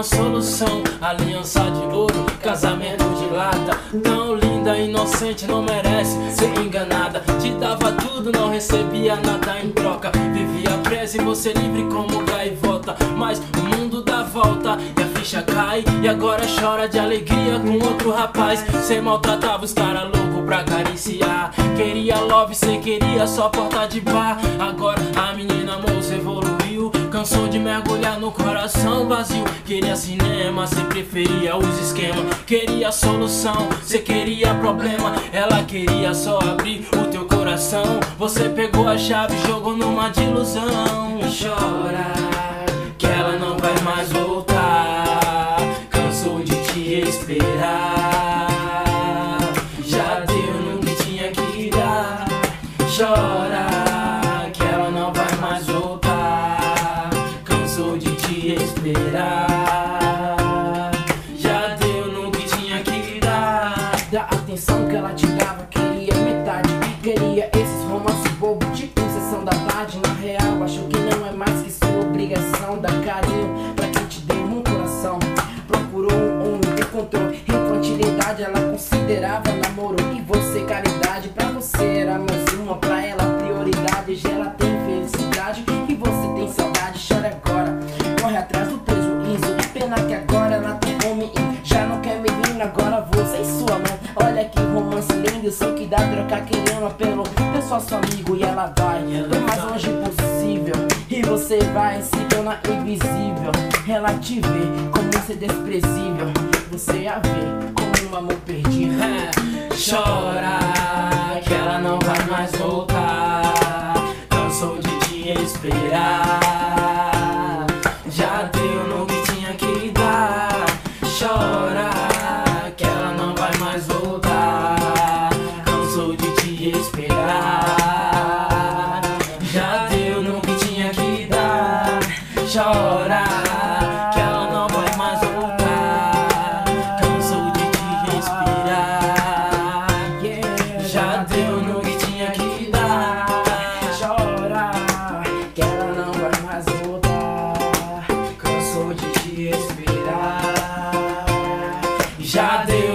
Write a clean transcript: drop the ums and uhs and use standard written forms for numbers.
solução. Aliança de ouro, casamento de lata. Tão linda, inocente, não merece ser enganada. Te dava tudo, não recebia nada em troca. Vivia presa e você livre como gaivota. Mas o mundo dá volta e a ficha cai, e agora chora de alegria com outro rapaz. Cê maltratava os cara louco pra acariciar. Queria love, cê queria só porta de bar. Agora a menina moça evoluiu, cansou de mergulhar no coração vazio. Queria cinema, cê preferia os esquemas. Queria solução, cê queria problema. Ela queria só abrir o teu coração. Você pegou a chave e jogou numa de ilusão. E chora que ela não vai mais voltar. Cansou de te esperar. Já deu no que tinha que dar. Chora que ela não vai mais voltar. Cansou de te esperar. Já deu no que tinha que dar. Da atenção que ela te dava, queria metade. Queria esses romances bobos, tipo sessão da tarde. Na real, acho que não é mais que sua obrigação. Dar carinho pra quem te deu um coração. Procurou um homem, encontrou infantilidade. Ela considerava namoro e você caridade. Pra você era mais uma, pra ela prioridade. Já ela tem felicidade e você tem saudade. Chora agora, corre atrás do prejuízo. Pena que agora ela tem fome e já não quer menina. Agora você e sua mãe, olha que romance lindo. Só que dá trocar quem ama pelo pessoal seu amigo. E ela vai do mais longe possível, e você vai se tornar invisível. Ela te vê como ser desprezível, você a vê como um amor perdido. Chora que ela não vai mais voltar. Cansou de te esperar. Já deu no que tinha que dar. Chora que ela não vai mais voltar. Cansou de te esperar. Já deu no que tinha que dar. Chora que ela não vai mais voltar. Cansou de te respirar. Já deu no que tinha que dar. Chora que ela não vai mais voltar. Cansou de te esperar. Já deu